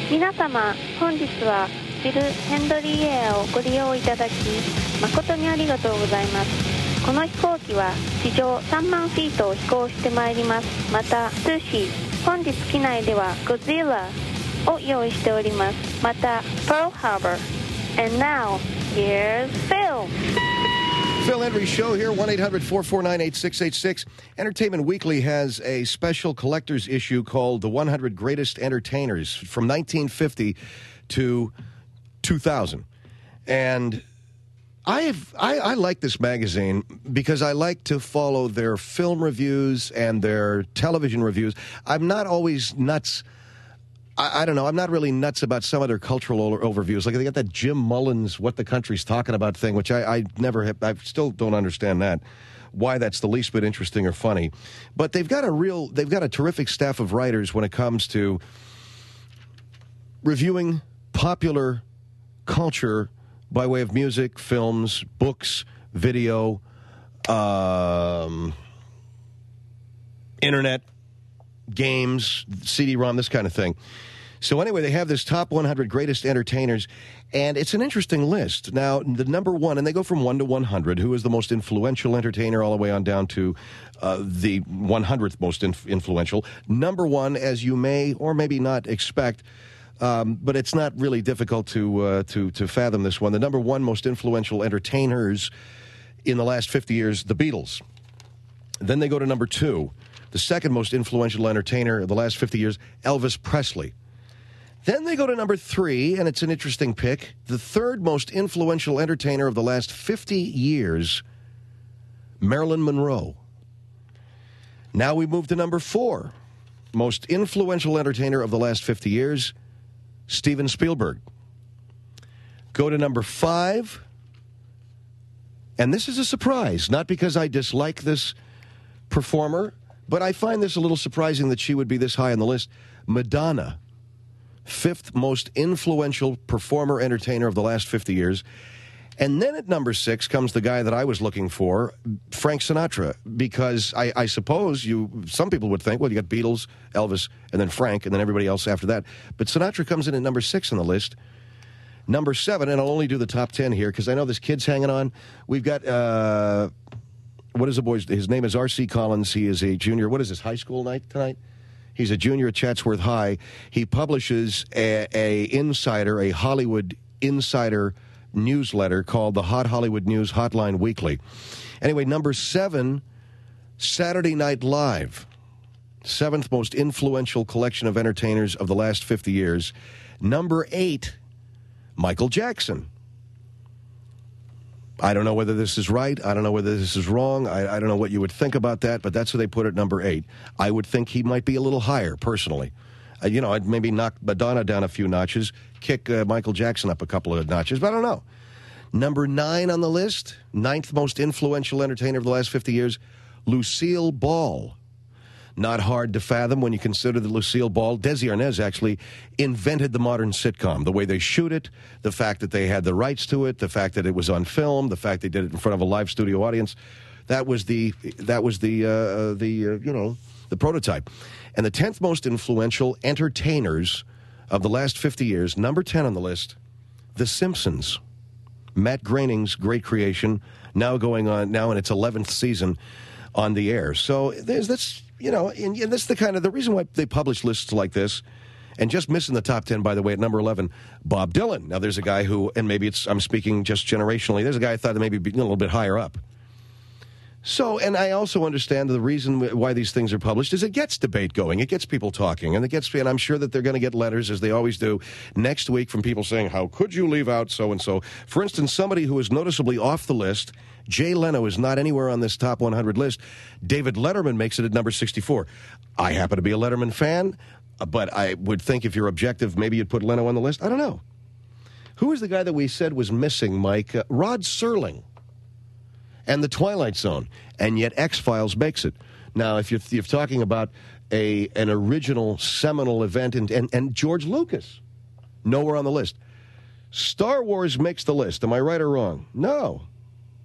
皆様、本日はビル・ヘンドリーエアをご利用いただき誠にありがとうございます。この飛行機は地上3万フィートを飛行してまいります。また、スーシー、本日機内ではゴジラを用意しております。また、Pearl Harbor. And now, here's Phil. Phil Henry Show here, 1-800-449-8686. Entertainment Weekly has a special collector's issue called The 100 Greatest Entertainers from 1950 to 2000. And I like this magazine because I like to follow their film reviews and their television reviews. I'm not always nuts. I don't know. I'm not really nuts about some of their cultural overviews. Like they got that Jim Mullins "What the Country's Talking About" thing, which I never have. I still don't understand that. Why that's the least bit interesting or funny. But they've got a terrific staff of writers when it comes to reviewing popular culture by way of music, films, books, video, internet, games, CD-ROM, this kind of thing. So anyway, they have this top 100 greatest entertainers, and it's an interesting list. Now, the number one, and they go from 1 to 100, who is the most influential entertainer all the way on down to the 100th most influential. Number one, as you may or maybe not expect, but it's not really difficult to fathom this one. The number one most influential entertainers in the last 50 years, the Beatles. Then they go to number two. The second most influential entertainer of the last 50 years, Elvis Presley. Then they go to number three, and it's an interesting pick. The third most influential entertainer of the last 50 years, Marilyn Monroe. Now we move to number four. Most influential entertainer of the last 50 years, Steven Spielberg. Go to number five, and this is a surprise, not because I dislike this performer, but I find this a little surprising that she would be this high on the list. Madonna, fifth most influential performer, entertainer of the last 50 years. And then at number six comes the guy that I was looking for, Frank Sinatra, because I suppose some people would think, well, you got Beatles, Elvis, and then Frank, and then everybody else after that. But Sinatra comes in at number six on the list. Number seven, and I'll only do the top 10 here because I know this kid's hanging on. We've got, what is the boy's, his name is R.C. Collins. He is a junior. What is this, high school night tonight? He's a junior at Chatsworth High. He publishes a Hollywood insider newsletter called the Hot Hollywood News Hotline Weekly. Anyway, number seven, Saturday Night Live. Seventh most influential collection of entertainers of the last 50 years. Number eight, Michael Jackson. I don't know whether this is right. I don't know whether this is wrong. I don't know what you would think about that, but that's who they put at number eight. I would think he might be a little higher, personally. I'd maybe knock Madonna down a few notches, kick Michael Jackson up a couple of notches, but I don't know. Number nine on the list, ninth most influential entertainer of the last 50 years, Lucille Ball. Not hard to fathom when you consider that Lucille Ball, Desi Arnaz actually invented the modern sitcom. The way they shoot it, the fact that they had the rights to it, the fact that it was on film, the fact they did it in front of a live studio audience. That was the prototype. And the 10th most influential entertainers of the last 50 years, number 10 on the list, The Simpsons. Matt Groening's great creation, now going on now in its 11th season on the air. So there's this. And that's the reason why they publish lists like this. And just missing the top 10, by the way, at number 11, Bob Dylan. Now, there's a guy who, and maybe I'm speaking just generationally, there's a guy I thought that maybe be a little bit higher up. So, and I also understand the reason why these things are published is it gets debate going. It gets people talking. And I'm sure that they're going to get letters, as they always do, next week from people saying, how could you leave out so-and-so? For instance, somebody who is noticeably off the list, Jay Leno, is not anywhere on this top 100 list. David Letterman makes it at number 64. I happen to be a Letterman fan, but I would think if you're objective, maybe you'd put Leno on the list. I don't know. Who is the guy that we said was missing, Mike? Rod Serling. And The Twilight Zone, and yet X-Files makes it. Now, if you're talking about an original seminal event, and George Lucas, nowhere on the list. Star Wars makes the list. Am I right or wrong? No.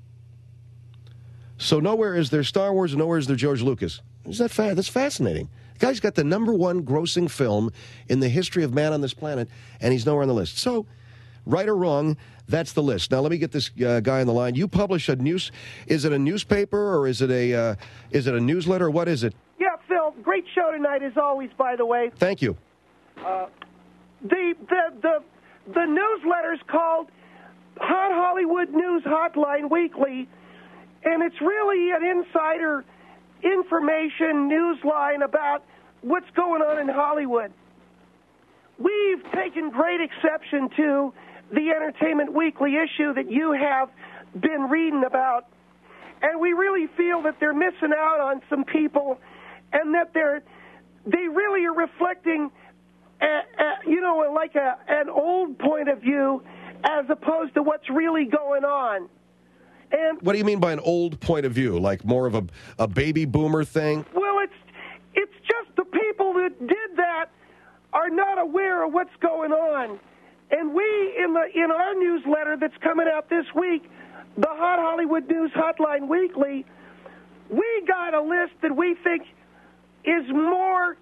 So nowhere is there Star Wars, and nowhere is there George Lucas. That's fascinating. Guy's got the #1 grossing film in the history of man on this planet, and he's nowhere on the list. So, right or wrong, that's the list. Now, let me get this guy on the line. You publish a news. Is it a newspaper or is it a newsletter? What is it? Yeah, Phil, great show tonight as always, by the way. Thank you. The newsletter's called Hot Hollywood News Hotline Weekly, and it's really an insider information newsline about what's going on in Hollywood. We've taken great exception to the Entertainment Weekly issue that you have been reading about, and we really feel that they're missing out on some people, and that they really are reflecting, an old point of view as opposed to what's really going on. And what do you mean by an old point of view? Like more of a baby boomer thing? Well, it's just the people that did that are not aware of what's going on. And we, in our newsletter that's coming out this week, the Hot Hollywood News Hotline Weekly, we got a list that we think is more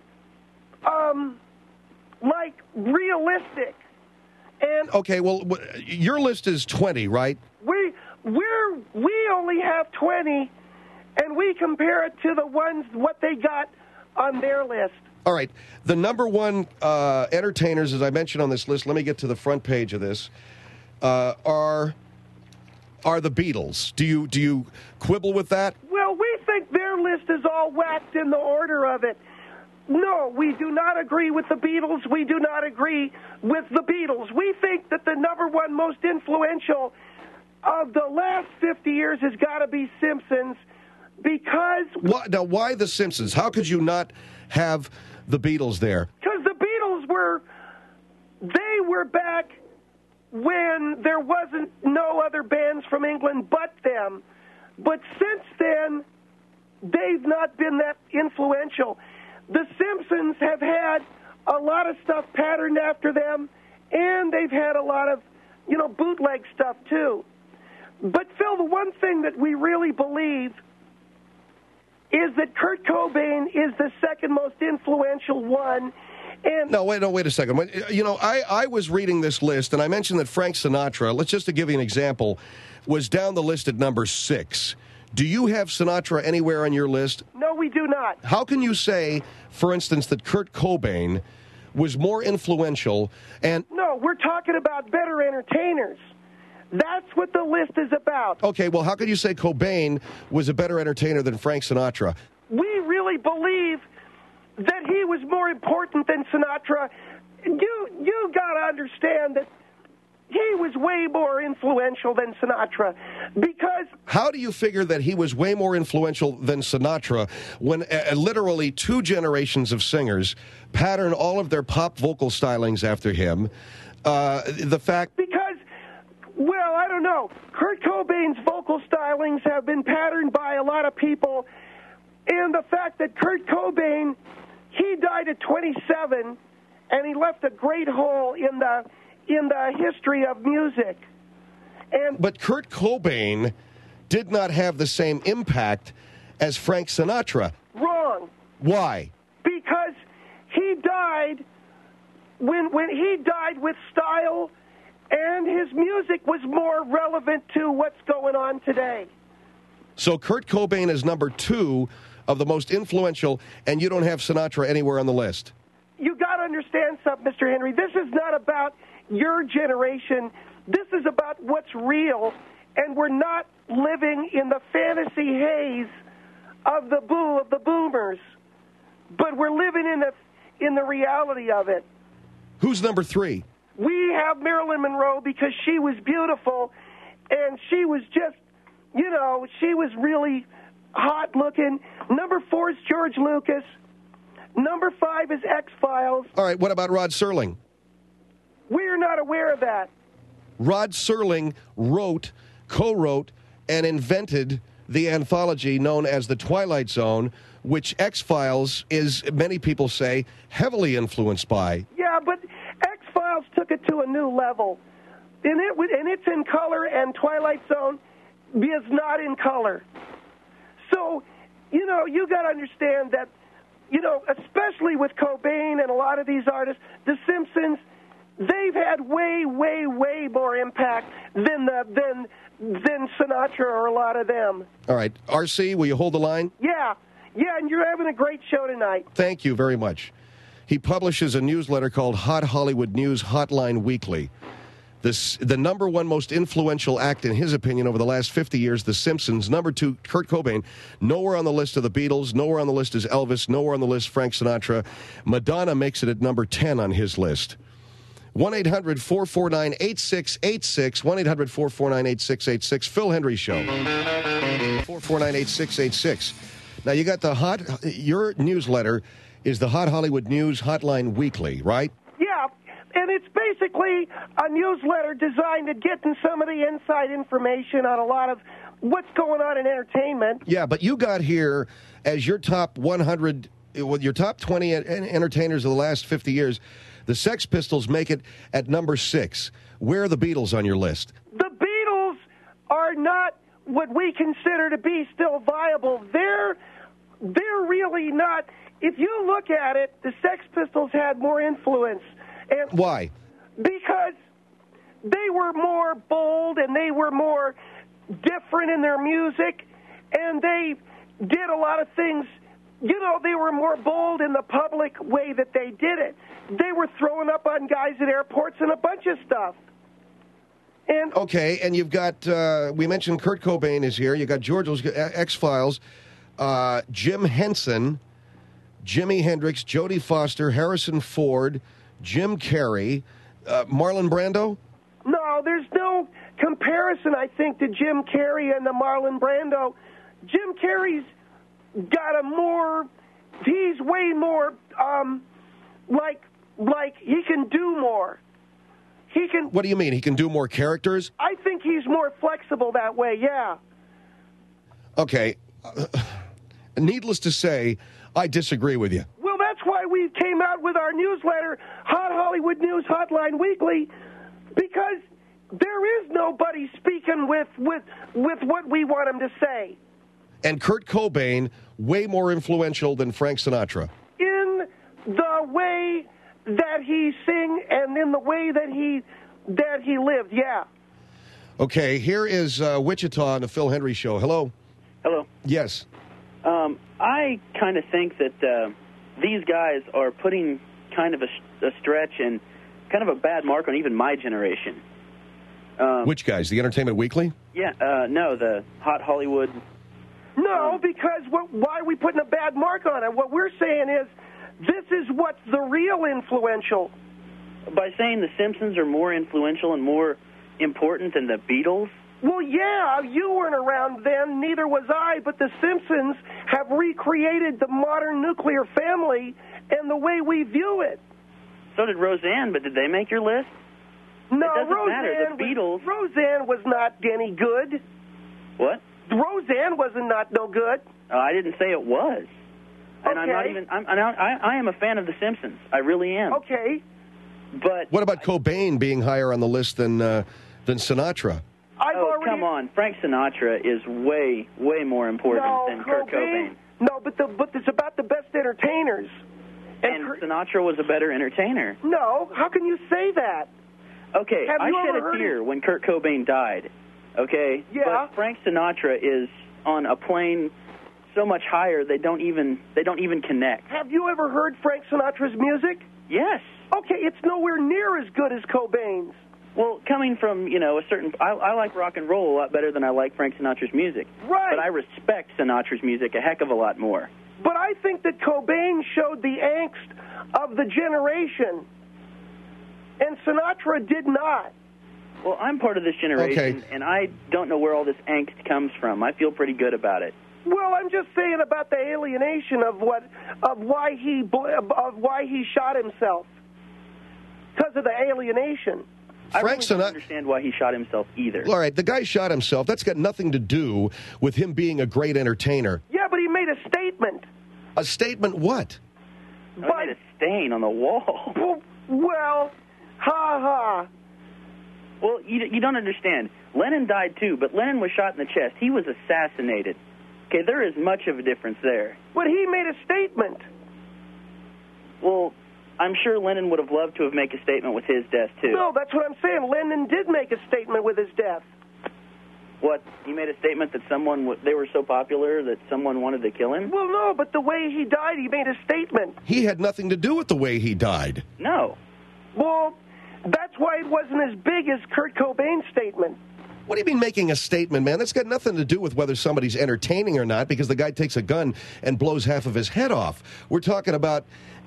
like realistic. And okay, well, your list is 20, right? We only have 20, and we compare it to the ones what they got on their list. All right, the #1 entertainers, as I mentioned on this list. Let me get to the front page of this. Are the Beatles? Do you quibble with that? Well, we think their list is all whacked in the order of it. No, we do not agree with the Beatles. We do not agree with the Beatles. We think that the #1 most influential of the last 50 years has got to be Simpsons, because... Now, why the Simpsons? How could you not have the Beatles there? Because the Beatles were back when there wasn't no other bands from England but them. But since then, they've not been that influential. The Simpsons have had a lot of stuff patterned after them, and they've had a lot of, bootleg stuff, too. But, Phil, the one thing that we really believe is that Kurt Cobain is the second most influential one. And No, wait a second. I was reading this list, and I mentioned that Frank Sinatra, just to give you an example, was down the list at #6. Do you have Sinatra anywhere on your list? No, we do not. How can you say, for instance, that Kurt Cobain was more influential and... No, we're talking about better entertainers. That's what the list is about. Okay, well, how could you say Cobain was a better entertainer than Frank Sinatra? We really believe that he was more important than Sinatra. You got to understand that he was way more influential than Sinatra, because... How do you figure that he was way more influential than Sinatra when literally 2 generations of singers pattern all of their pop vocal stylings after him? Because, well, I don't know. Kurt Cobain's vocal stylings have been patterned by a lot of people, and the fact that Kurt Cobain, he died at 27, and he left a great hole in the history of music. But Kurt Cobain did not have the same impact as Frank Sinatra. Wrong. Why? Because he died when he died with style, and his music was more relevant to what's going on today. So Kurt Cobain is #2 of the most influential, and you don't have Sinatra anywhere on the list. You got to understand something, Mr. Henry. This is not about your generation. This is about what's real, and we're not living in the fantasy haze of the boomers, but we're living in the reality of it. Who's #3? We have Marilyn Monroe because she was beautiful, and she was just, she was really hot looking. #4 is George Lucas. #5 is X-Files. All right, what about Rod Serling? We're not aware of that. Rod Serling co-wrote, and invented the anthology known as The Twilight Zone, which X-Files is, many people say, heavily influenced by. Yeah, but X-Files took it to a new level. And it's in color, and Twilight Zone is not in color. So, you got to understand that, you know, especially with Cobain and a lot of these artists, the Simpsons, they've had way, way, way more impact than Sinatra or a lot of them. All right. RC, will you hold the line? Yeah, and you're having a great show tonight. Thank you very much. He publishes a newsletter called Hot Hollywood News Hotline Weekly. The number one most influential act, in his opinion, over the last 50 years, The Simpsons. Number two, Kurt Cobain. Nowhere on the list of the Beatles. Nowhere on the list is Elvis. Nowhere on the list, Frank Sinatra. Madonna makes it at number 10 on his list. 1-800-449-8686. 1-800-449-8686. Phil Hendry Show. 449-8686. Now, you got your newsletter is the Hot Hollywood News Hotline Weekly, right? Yeah, and it's basically a newsletter designed to get in some of the inside information on a lot of what's going on in entertainment. Yeah, but you got here as your top 100, your top 20 entertainers of the last 50 years. The Sex Pistols make it at number 6. Where are the Beatles on your list? The Beatles are not what we consider to be still viable. They're really not. If you look at it, the Sex Pistols had more influence. And why? Because they were more bold and they were more different in their music, and they did a lot of things. You know, they were more bold in the public way that they did it. They were throwing up on guys at airports and a bunch of stuff. And okay, and you've got, we mentioned Kurt Cobain is here. You got George's X-Files, Jim Henson, Jimi Hendrix, Jodie Foster, Harrison Ford, Jim Carrey, Marlon Brando? No, there's no comparison, I think, to Jim Carrey and the Marlon Brando. Jim Carrey's got he's way more, like he can do more. He can. What do you mean? He can do more characters? I think he's more flexible that way, yeah. Okay. Needless to say, I disagree with you. Well, that's why we came out with our newsletter, Hot Hollywood News Hotline Weekly, because there is nobody speaking with what we want him to say. And Kurt Cobain, way more influential than Frank Sinatra. In the way that he sang and in the way that he lived, yeah. Okay, here is Wichita on the Phil Hendry Show. Hello. Hello. Yes. I kind of think that these guys are putting kind of a stretch and kind of a bad mark on even my generation. Which guys? The Entertainment Weekly? Yeah, no, the Hot Hollywood. No, because why are we putting a bad mark on it? What we're saying is this is what's the real influential. By saying the Simpsons are more influential and more important than the Beatles? Well, yeah, you weren't around then, neither was I, but the Simpsons have recreated the modern nuclear family and the way we view it. So did Roseanne, but did they make your list? No, it doesn't matter. The Beatles. Roseanne was not any good. What? Roseanne wasn't no good. I didn't say it was. And okay. I am a fan of The Simpsons. I really am. Okay. But what about Cobain being higher on the list than Sinatra? Come on. Frank Sinatra is way, way more important than Kurt Cobain. No, but it's about the best entertainers. And Sinatra was a better entertainer. No, how can you say that? Okay, I shed a tear when Kurt Cobain died. Okay? Yeah. But Frank Sinatra is on a plane so much higher they don't even connect. Have you ever heard Frank Sinatra's music? Yes. Okay, it's nowhere near as good as Cobain's. Well, coming from, a certain... I like rock and roll a lot better than I like Frank Sinatra's music. Right. But I respect Sinatra's music a heck of a lot more. But I think that Cobain showed the angst of the generation, and Sinatra did not. Well, I'm part of this generation, and I don't know where all this angst comes from. I feel pretty good about it. Well, I'm just saying about the alienation of why he shot himself. Because of the alienation. I really don't understand why he shot himself either. All right, the guy shot himself. That's got nothing to do with him being a great entertainer. Yeah, but he made a statement. A statement what? He made a stain on the wall. Well, ha-ha. Well, you don't understand. Lennon died too, but Lennon was shot in the chest. He was assassinated. Okay, there is much of a difference there. But he made a statement. Well, I'm sure Lennon would have loved to have made a statement with his death, too. No, that's what I'm saying. Lennon did make a statement with his death. What? He made a statement that they were so popular that someone wanted to kill him? Well, no, but the way he died, he made a statement. He had nothing to do with the way he died. No. Well, that's why it wasn't as big as Kurt Cobain's statement. What do you mean making a statement, man? That's got nothing to do with whether somebody's entertaining or not, because the guy takes a gun and blows half of his head off. We're talking about,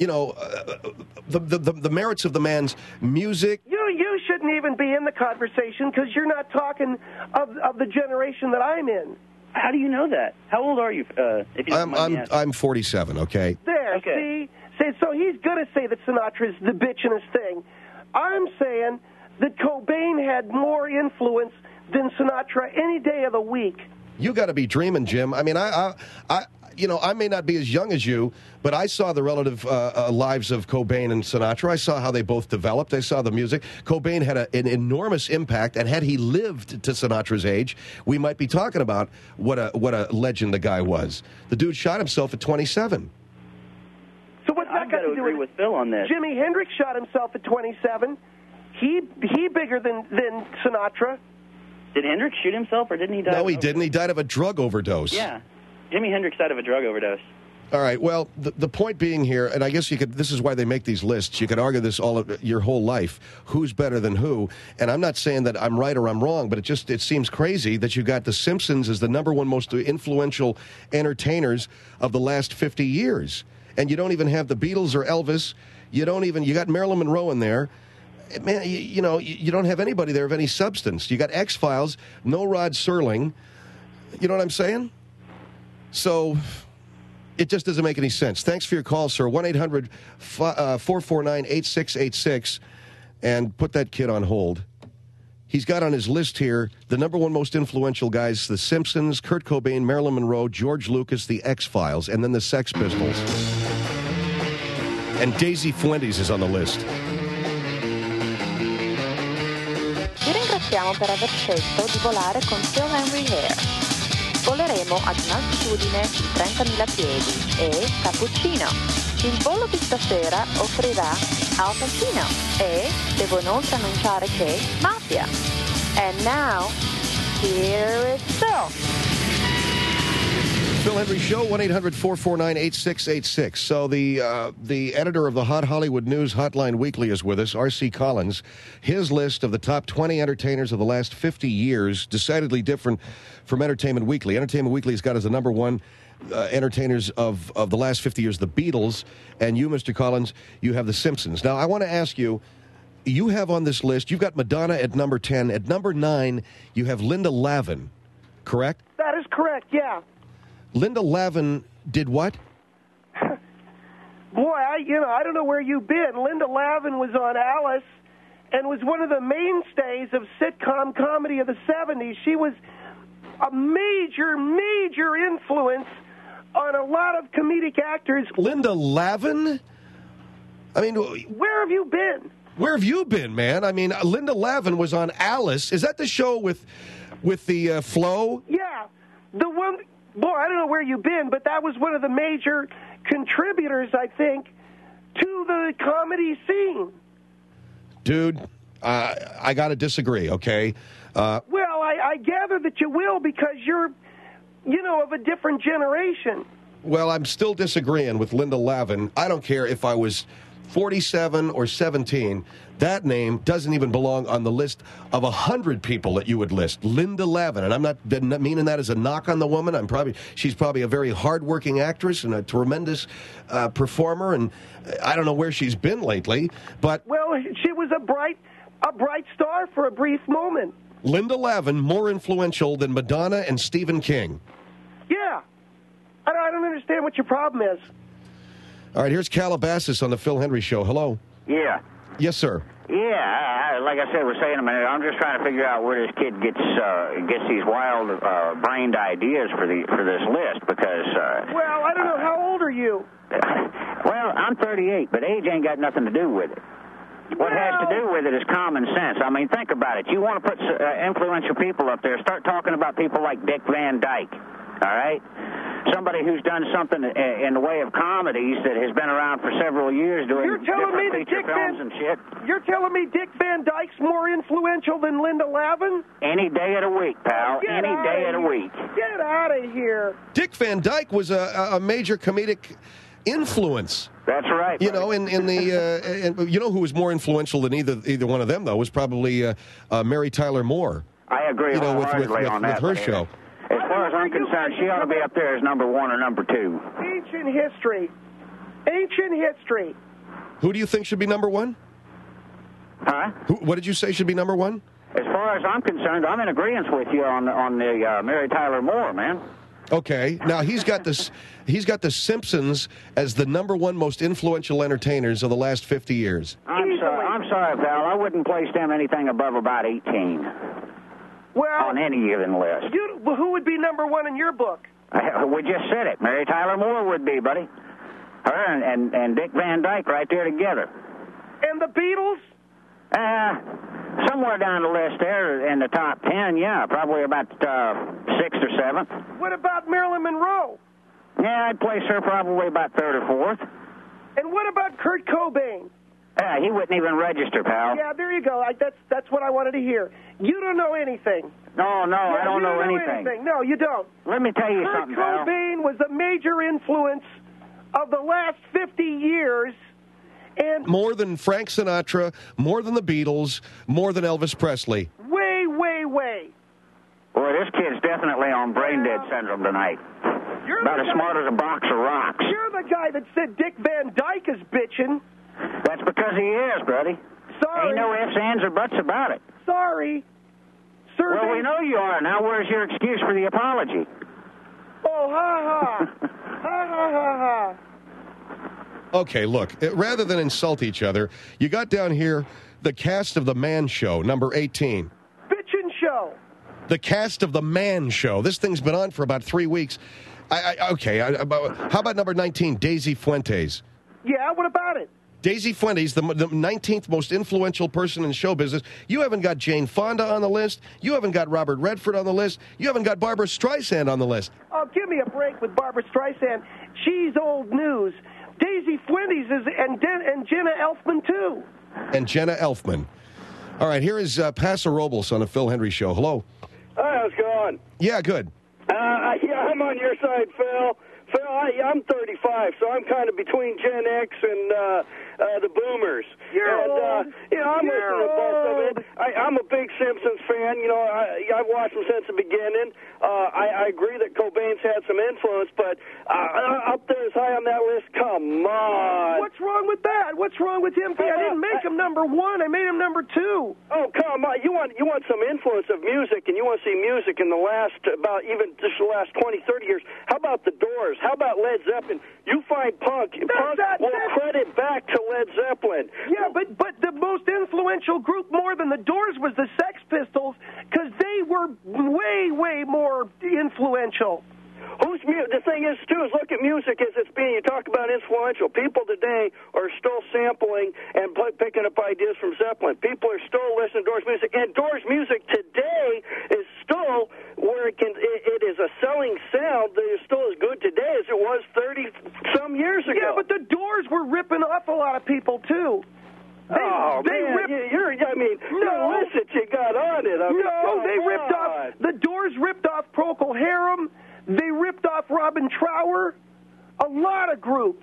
the merits of the man's music. You shouldn't even be in the conversation because you're not talking of the generation that I'm in. How do you know that? How old are you? If you don't mind me asking? I'm 47. Okay. There. Okay. See, so he's going to say that Sinatra's the bitchinest thing. I'm saying that Cobain had more influence than Sinatra any day of the week. You got to be dreaming, Jim. I mean, I may not be as young as you, but I saw the relative lives of Cobain and Sinatra. I saw how they both developed. I saw the music. Cobain had an enormous impact, and had he lived to Sinatra's age, we might be talking about what a legend the guy was. The dude shot himself at 27. So what's that got to do agree with Phil on this? Jimi Hendrix shot himself at 27. He bigger than Sinatra. Did Hendrix shoot himself, or didn't he die? No, he didn't. He died of a drug overdose. Yeah. Jimi Hendrix died of a drug overdose. All right. Well, the point being here, and I guess this is why they make these lists. You could argue this your whole life. Who's better than who? And I'm not saying that I'm right or I'm wrong, but it seems crazy that you got The Simpsons as the number one most influential entertainers of the last 50 years. And you don't even have the Beatles or Elvis. You got Marilyn Monroe in there. Man, you don't have anybody there of any substance. You got X-Files, no Rod Serling. You know what I'm saying? So it just doesn't make any sense. Thanks for your call, sir. 1-800-449-8686. And put that kid on hold. He's got on his list here the number one most influential guys: The Simpsons, Kurt Cobain, Marilyn Monroe, George Lucas, The X-Files, and then the Sex Pistols. And Daisy Fuentes is on the list. Vi ringraziamo per aver scelto di volare con Phil Henry Air. Voleremo ad un'altitudine di 30.000 piedi e cappuccino. Il volo di stasera offrirà Al Pacino e devo inoltre annunciare che Mafia. And now, here is Phil. Phil Henry Show, 1-800-449-8686. So the editor of the Hot Hollywood News Hotline Weekly is with us, R.C. Collins. His list of the top 20 entertainers of the last 50 years, decidedly different from Entertainment Weekly. Entertainment Weekly has got as the number one entertainers of the last 50 years, the Beatles. And you, Mr. Collins, you have the Simpsons. Now, I want to ask you, you have on this list, you've got Madonna at number 10. At number 9, you have Linda Lavin, correct? That is correct, yeah. Linda Lavin did what? Boy, I don't know where you've been. Linda Lavin was on Alice and was one of the mainstays of sitcom comedy of the 70s. She was a major, major influence on a lot of comedic actors. Linda Lavin? I mean, where have you been? Where have you been, man? I mean, Linda Lavin was on Alice. Is that the show with the Flo? Yeah, the one. Boy, I don't know where you've been, but that was one of the major contributors, I think, to the comedy scene. Dude, I got to disagree, okay? Well, I gather that you will because you're, of a different generation. Well, I'm still disagreeing with Linda Lavin. I don't care if I was 47 or 17. That name doesn't even belong on the list of 100 people that you would list. Linda Lavin, and I'm not meaning that as a knock on the woman. She's probably a very hardworking actress and a tremendous performer, and I don't know where she's been lately. But well, she was a bright star for a brief moment. Linda Lavin more influential than Madonna and Stephen King. Yeah, I don't understand what your problem is. All right, here's Calabasas on the Phil Henry Show. Hello. Yeah. Yes, sir. Yeah, like I said, we're saying a minute. I'm just trying to figure out where this kid gets these wild brained ideas for this list because. Well, I don't know. How old are you? Well, I'm 38, but age ain't got nothing to do with it. What has to do with it is common sense. I mean, think about it. You want to put influential people up there. Start talking about people like Dick Van Dyke. All right? Somebody who's done something in the way of comedies that has been around for several years doing different feature films and shit. You're telling me Dick Van Dyke's more influential than Linda Lavin? Any day of the week, pal. Any day of the week. Get out of here. Dick Van Dyke was a major comedic influence. That's right. You know, in the you know who was more influential than either one of them though was probably Mary Tyler Moore. I agree wholeheartedly on that. With her show. As far as I'm concerned, she ought to be up there as number 1 or number 2. Ancient history. Ancient history. Who do you think should be number 1? Huh? What did you say should be number 1? As far as I'm concerned, I'm in agreement with you on the Mary Tyler Moore, man. Okay. Now he's got this. He's got the Simpsons as the number 1 most influential entertainers of the last 50 years. I'm sorry, pal. I wouldn't place them anything above about 18. Well, on any given list. Who would be number 1 in your book? We just said it. Mary Tyler Moore would be, buddy. Her and Dick Van Dyke right there together. And the Beatles? Somewhere down the list there in the top 10, yeah. Probably about 6th or 7th. What about Marilyn Monroe? Yeah, I'd place her probably about 3rd or 4th. And what about Kurt Cobain? He wouldn't even register, pal. Yeah, there you go. That's what I wanted to hear. You don't know anything. No, I don't know anything. No, you don't. Let me tell you something, pal. Kurt Cobain was a major influence of the last 50 years. And more than Frank Sinatra, more than the Beatles, more than Elvis Presley. Way, way, way. Boy, this kid's definitely on brain dead syndrome tonight. You're about as smart as a box of rocks. You're the guy that said Dick Van Dyke is bitching. That's because he is, buddy. Sorry. Ain't no ifs, ands, or buts about it. Sorry. Sir, well, we know you are. Now where's your excuse for the apology? Oh, ha-ha. Ha-ha-ha-ha. Okay, look, rather than insult each other, you got down here the cast of The Man Show, number 18. Bitchin' show. The cast of The Man Show. This thing's been on for about 3 weeks. How about number 19, Daisy Fuentes? Yeah, what about it? Daisy Fuentes, the 19th most influential person in show business. You haven't got Jane Fonda on the list. You haven't got Robert Redford on the list. You haven't got Barbra Streisand on the list. Oh, give me a break with Barbra Streisand. She's old news. Daisy Fuentes and Jenna Elfman, too. And Jenna Elfman. All right, here is Paso Robles on the Phil Hendry Show. Hello. Hi, how's it going? Yeah, good. Yeah, I'm on your side, Phil. Phil, I'm 35, so I'm kind of between Gen X and the boomers. I'm listening to both of it. I'm a big Simpsons fan. You know, I've watched them since the beginning. I agree that Cobain's had some influence, but up there as high on that list, come on. What's wrong with that? What's wrong with him? I didn't make him number 1. I made him number 2. Oh, come on. You want some influence of music, and you want to see music in the last, about even just the last 20, 30 years. How about the Doors? How about Led Zeppelin? You find punk. Punk will credit back to Led Zeppelin. Yeah, but the most influential group more than the Doors was the Sex Pistols because they were way, way more influential. The thing is, too, is look at music as it's being. You talk about influential. People today are still sampling and picking up ideas from Zeppelin. People are still listening to Doors music. And Doors music today is still where it is a selling sound that is still as good today as it was 30-some years ago. Yeah, but the Doors were ripping off a lot of people, too. The list you got on it. Ripped off. The Doors ripped off Procol Harum. They ripped off Robin Trower. A lot of groups.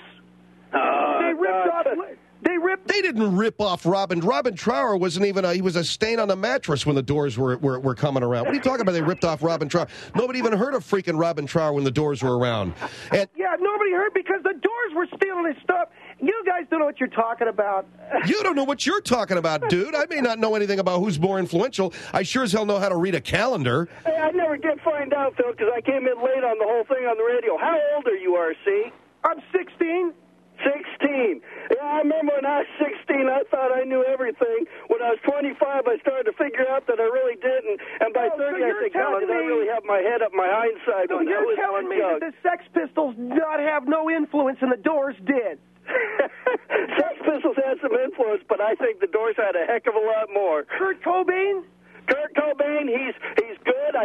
They didn't rip off Robin. Robin Trower wasn't even he was a stain on the mattress when the Doors were coming around. What are you talking about? They ripped off Robin Trower. Nobody even heard of freaking Robin Trower when the Doors were around. Yeah, nobody heard because the Doors were stealing his stuff. You guys don't know what you're talking about. You don't know what you're talking about, dude. I may not know anything about who's more influential. I sure as hell know how to read a calendar. Hey, I never did find out, Phil, because I came in late on the whole thing on the radio. How old are you, RC? I'm 16. 16. Yeah, I remember when I was 16, I thought I knew everything. When I was 25, I started to figure out that I really didn't. And by 30, I said, God, did I really have my head up my hindside? So you're telling me that the Sex Pistols did not have no influence and the Doors did? Sex Pistols had some influence, but I think the Doors had a heck of a lot more. Kurt Cobain? Kurt Cobain, he's good. I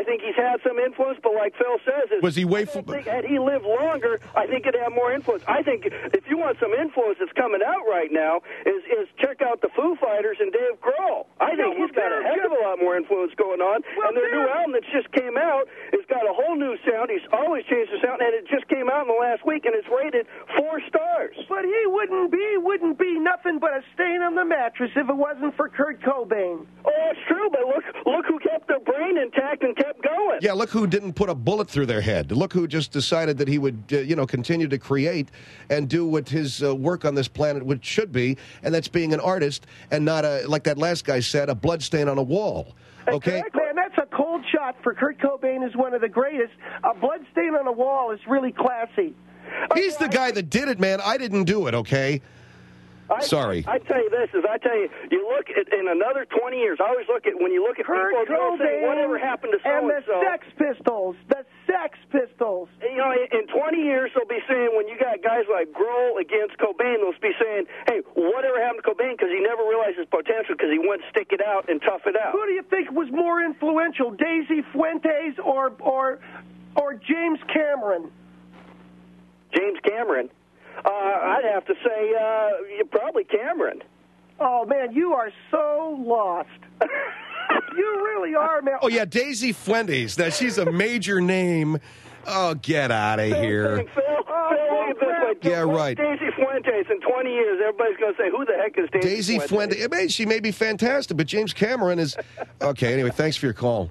think he's had some influence, but like Phil says, Was he had he lived longer, I think he'd have more influence. I think if you want some influence that's coming out right now, is check out the Foo Fighters and Dave Grohl. I think he's got a heck of a lot more influence going on. And their new album that just came out has got a whole new sound. He's always changed the sound, and it just came out in the last week, and it's rated 4 stars. But he wouldn't be nothing but a stain on the mattress if it wasn't for Kurt Cobain. Oh, it's true, but look who kept their brain intact and kept going. Yeah, look who didn't put a bullet through their head. Look who just decided that he would, continue to create and do what his work on this planet should be, and that's being an artist and not, like that last guy said, a bloodstain on a wall. Okay? Man, that's a cold shot for Kurt Cobain is one of the greatest. A bloodstain on a wall is really classy. He's the guy that did it, man. I didn't do it, okay? Sorry. I tell you this, you look at in another 20 years, I always look at, when you look at Kurt people, say, whatever happened to so-and-so. And the Sex Pistols. The Sex Pistols. In 20 years, they'll be saying, when you got guys like Grohl against Cobain, they'll be saying, hey, whatever happened to Cobain, because he never realized his potential, because he wouldn't stick it out and tough it out. Who do you think was more influential, Daisy Fuentes or James Cameron? James Cameron? I'd have to say probably Cameron. Oh, man, you are so lost. You really are, man. Oh, yeah, Daisy Fuentes. Now, she's a major name. Oh, get out of here. Yeah, right. Daisy Fuentes in 20 years, everybody's going to say, who the heck is Daisy Fuentes? I mean, she may be fantastic, but James Cameron is... Okay, anyway, thanks for your call.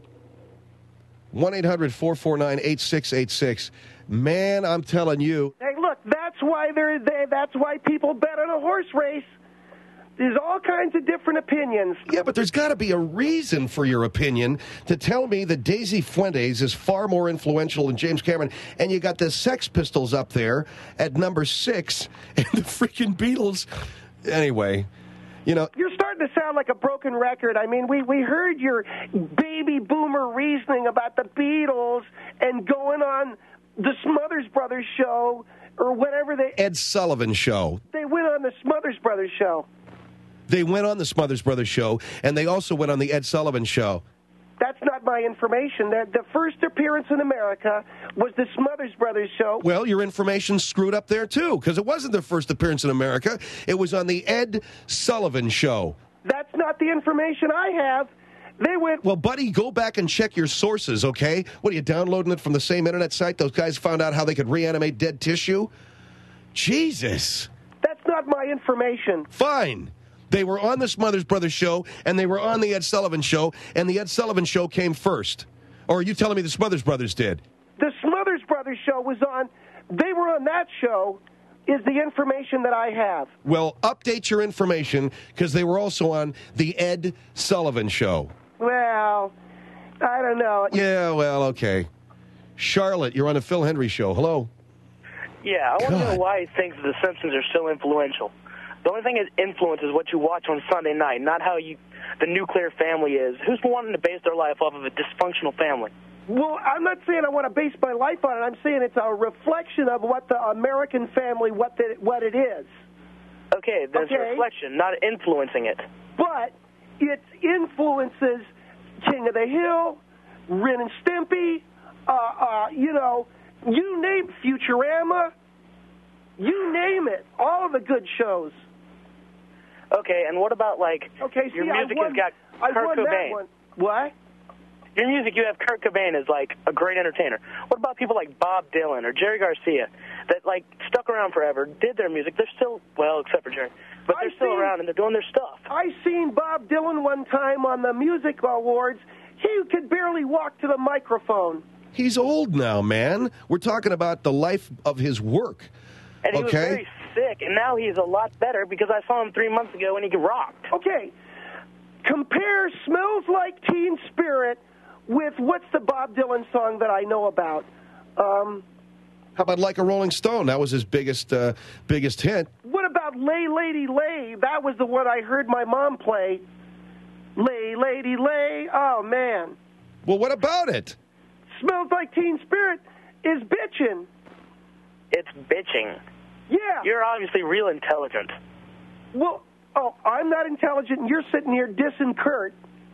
1-800-449-8686. Man, I'm telling you. Hey, look, that's why that's why people bet on a horse race. There's all kinds of different opinions. Yeah, but there's got to be a reason for your opinion to tell me that Daisy Fuentes is far more influential than James Cameron, and you got the Sex Pistols up there at number 6, and the freaking Beatles. Anyway, You're starting to sound like a broken record. I mean, we heard your baby boomer reasoning about the Beatles and going on the Smothers Brothers show or whatever Ed Sullivan show. They went on the Smothers Brothers show. They went on the Smothers Brothers show, and they also went on the Ed Sullivan show. That's not my information. The first appearance in America was the Smothers Brothers show. Well, your information's screwed up there, too, because it wasn't their first appearance in America. It was on the Ed Sullivan show. That's not the information I have. They went... Well, buddy, go back and check your sources, okay? What, are you downloading it from the same internet site? Those guys found out how they could reanimate dead tissue? Jesus. That's not my information. Fine. They were on the Smothers Brothers show, and they were on the Ed Sullivan show, and the Ed Sullivan show came first. Or are you telling me the Smothers Brothers did? The Smothers Brothers show was on... They were on that show... is the information that I have. Well, update your information, because they were also on the Ed Sullivan show. Well, I don't know. Yeah, well, okay. Charlotte, you're on the Phil Hendry Show. Hello. Yeah, I want to know why he thinks The Simpsons are so influential. The only thing that influences what you watch on Sunday night, not how the nuclear family is. Who's wanting to base their life off of a dysfunctional family? Well, I'm not saying I want to base my life on it. I'm saying it's a reflection of what the American family, what it is. Okay, there's a reflection, not influencing it. But it influences King of the Hill, Ren and Stimpy, you name Futurama, you name it, all of the good shows. Okay, and what about, your music has got Kurt Cobain? What? Your music, you have Kurt Cobain as, a great entertainer. What about people like Bob Dylan or Jerry Garcia that, stuck around forever, did their music? They're still, well, except for Jerry, but they're still around and they're doing their stuff. I seen Bob Dylan one time on the Music Awards. He could barely walk to the microphone. He's old now, man. We're talking about the life of his work. And he was very sick, and now he's a lot better because I saw him 3 months ago and he rocked. Okay. Compare Smells Like Teen Spirit with what's the Bob Dylan song that I know about? How about Like a Rolling Stone? That was his biggest hit. What about Lay Lady Lay? That was the one I heard my mom play. Lay Lady Lay. Oh, man. Well, what about it? Smells Like Teen Spirit is bitching. It's bitching. Yeah. You're obviously real intelligent. Well, I'm not intelligent, and you're sitting here dissing Kurt.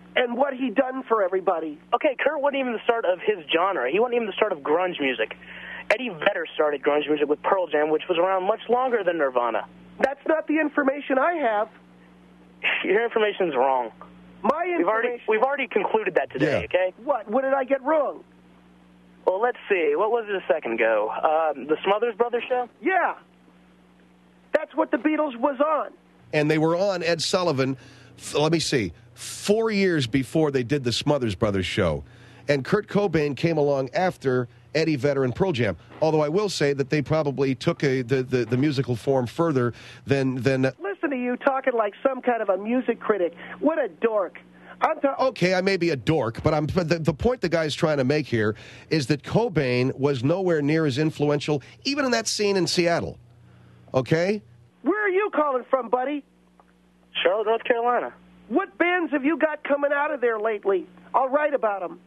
and what he done for everybody. Okay, Kurt wasn't even the start of his genre. He wasn't even the start of grunge music. Eddie Vedder started grunge music with Pearl Jam, which was around much longer than Nirvana. That's not the information I have. Your information's wrong. My information... We've already concluded that today, okay? What? What did I get wrong? Well, let's see. What was it a second ago? The Smothers Brothers show? Yeah. That's what the Beatles was on. And they were on Ed Sullivan, let me see, 4 years before they did the Smothers Brothers show. And Kurt Cobain came along after Eddie Vedder and Pearl Jam. Although I will say that they probably took the musical form further than Listen to you talking like some kind of a music critic. What a dork. Okay, I may be a dork, but the point the guy's trying to make here is that Cobain was nowhere near as influential, even in that scene in Seattle. Okay? Where are you calling from, buddy? Charlotte, North Carolina. What bands have you got coming out of there lately? I'll write about them.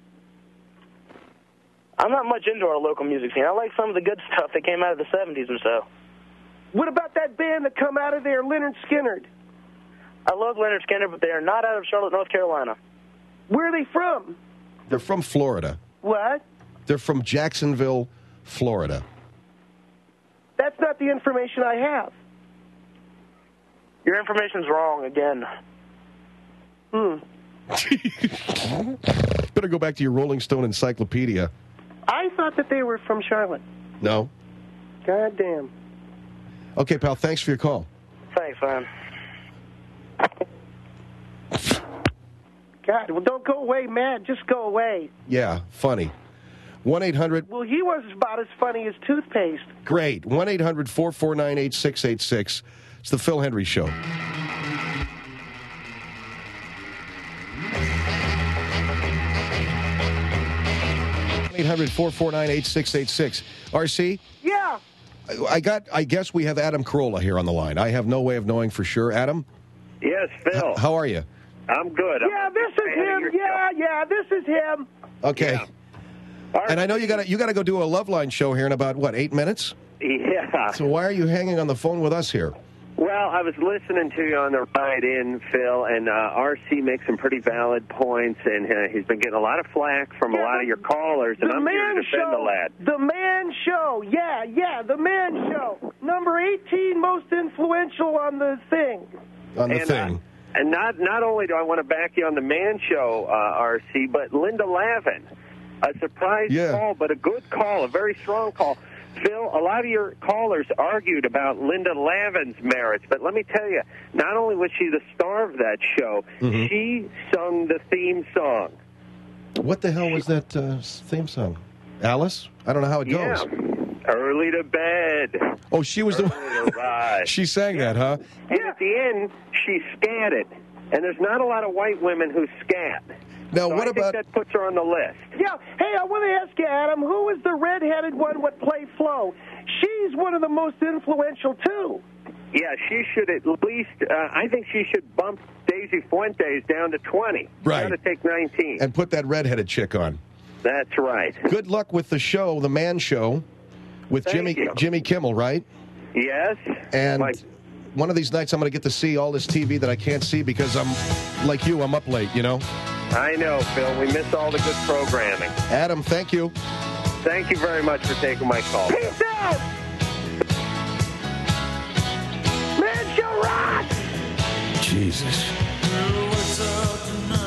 I'm not much into our local music scene. I like some of the good stuff that came out of the 70s and so. What about that band that come out of there, Lynyrd Skynyrd? I love Lynyrd Skynyrd, but they are not out of Charlotte, North Carolina. Where are they from? They're from Florida. What? They're from Jacksonville, Florida. That's not the information I have. Your information's wrong again. Better go back to your Rolling Stone encyclopedia. I thought that they were from Charlotte. No. God damn. Okay, pal, thanks for your call. Thanks, man. God, well, don't go away, man. Just go away. Yeah, funny. 1-800... Well, he was about as funny as toothpaste. Great. 1-800-449-8686. It's the Phil Hendry Show. (800-449-8686). RC? Yeah. I guess we have Adam Carolla here on the line. I have no way of knowing for sure. Adam? Yes, Phil. How are you? I'm good. Yeah, this is him. Yeah, this is him. Okay. Yeah. And I know you got to go do a Loveline show here in about, 8 minutes? Yeah. So why are you hanging on the phone with us here? Well, I was listening to you on the ride in, Phil, and RC makes some pretty valid points, and he's been getting a lot of flack from a lot of your callers, and I'm here to defend the lad. The Man Show. Yeah, The Man Show. Number 18 most influential on the thing. And not only do I want to back you on the Man Show, RC, but Linda Lavin. A surprise call, but a good call, a very strong call. Phil, a lot of your callers argued about Linda Lavin's merits, but let me tell you, not only was she the star of that show, she sung the theme song. What the hell was that theme song? Alice? I don't know how it goes. Early to bed. Oh, she was the one. She sang that, huh? And at the end, she scatted. And there's not a lot of white women who scat. Now, so what I think that puts her on the list. Yeah. Hey, I want to ask you, Adam, who was the redheaded one what played Flo? She's one of the most influential, too. Yeah, she should at least, I think she should bump Daisy Fuentes down to 20. Right. Got to take 19. And put that redheaded chick on. That's right. Good luck with the show, The Man Show, with Jimmy Kimmel, right? Yes. And one of these nights I'm going to get to see all this TV that I can't see because I'm, like you, I'm up late, you know? I know, Phil. We miss all the good programming. Adam, thank you. Thank you very much for taking my call. Peace out! Man Show rocks! Jesus. What's up tonight?